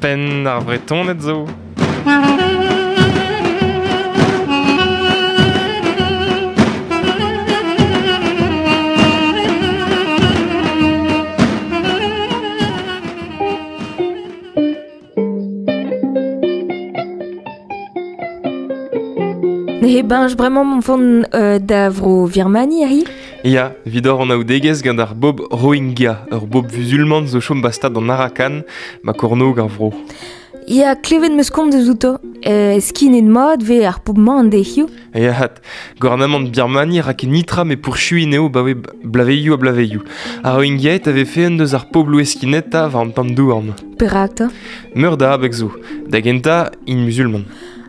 pen ar vretonet zo. Ne bench bremañ mon fon da vro Birmanie, ari? Ya, vidor an aoudegez gant ar bob Rohingya, ur bob musulman zo chom bastad an Arakan, ma korno gar vro. Ya klevet meus kont deus outo, skin en mod ve ar poubman an dehio. Ya hat, gouvernement Birmanie rak nitra me pourchui neo bawe blaveioù a blaveioù. A Rohingya ave fe un deus ar pobl eskineta va an tamdouarn. Perak ta? Meur da abek zo, da genta in musulman.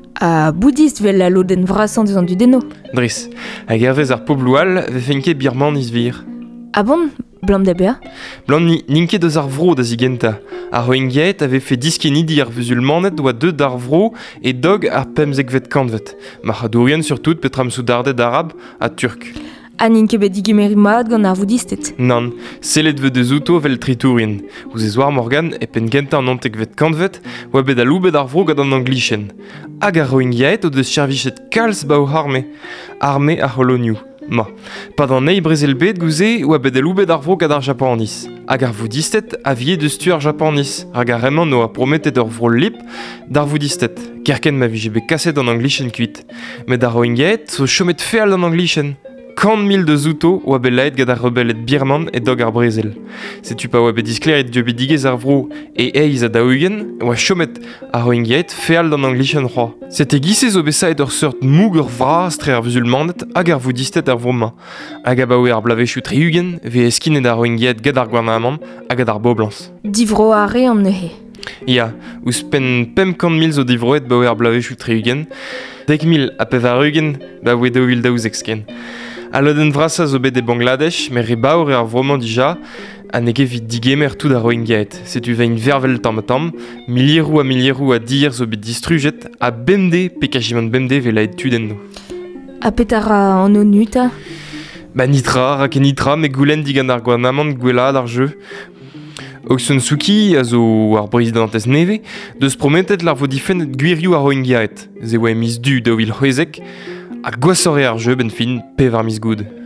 A boudist vel la loden vrasan deus an du deno. Driss, hag ervez ar pobloual ve fenke birman isvir. Ah bon, blam da beer? Blant ninket deus ar vro da zigenta. A Rohingya ave fe diskenidi ar musulmanet doa deud ar vro e dog ar pemzekvet kantvet. Ma c'hadourien surtout petram soudardet arab a turk. Ha ninke bet digimeri mat gant ar boudistet. Nan, sellet ve deus outo vel tritourien. Ouz ez war Morgan e pen genta an antekvet kantvet oa bet a loubet ar vro gant an anglichen. Hag ar Rohingya o deus servichet kalz ba o arme a holonioù. Ma, pad an ei brezel bet gouze oa bet a loubet ar vro gant ar japanis. Hag ar voudistet a vie deus tu ar japanis. Hag ar remant no a prometet ur vro lip d'ar voudistet. Kerken ma vije bet kaset an anglichen kuit. Met ar Rohingya zo chomet feal an anglichen. 100 000 de zouto oa bet laet gant ar rebellet birman e dog ar brezel. Setu pa oa bet diskleret dio bet digez ar vro e eiz a daougen oa chomet ar Rohingya feal d'an anglichen c'hoa. Sete gise zo besaet ur seurt moug ur vras tre ar musulmanet hag ar voudistet ar vroma. Hag a baoe ar blavechou triugen ve eskinet ar Rohingya gant ar gouarnamant hag gant ar boblans. Divro are an neuhe. Ya, ouz pen 50 000 zo divroet baoe ar blavechou triugen. 10 000 a pev ar ugen ba oe daouvil daouzek ken. Aloden vrasa zo bet e Bangladesh, mer e baour ar vroman dija, a nege vit digemer tout da Rohingya. Setu vein vervel tam, milierou a dir zo bet distrujet, a bemde, pekajiman bemde ve laet tuden no. A petara an onuta? Ba nitra, rak e nitra, me goulen digan ar gouarnamant gwelad ar jeu. Aung Suki, a zo ar presidentez neve, deus prometet lar vo difennet gwirioù ar Rohingya. Ze oa emiz du daouil c'hwezek, a gwasore ar jeu ben fin pev ar mis goud.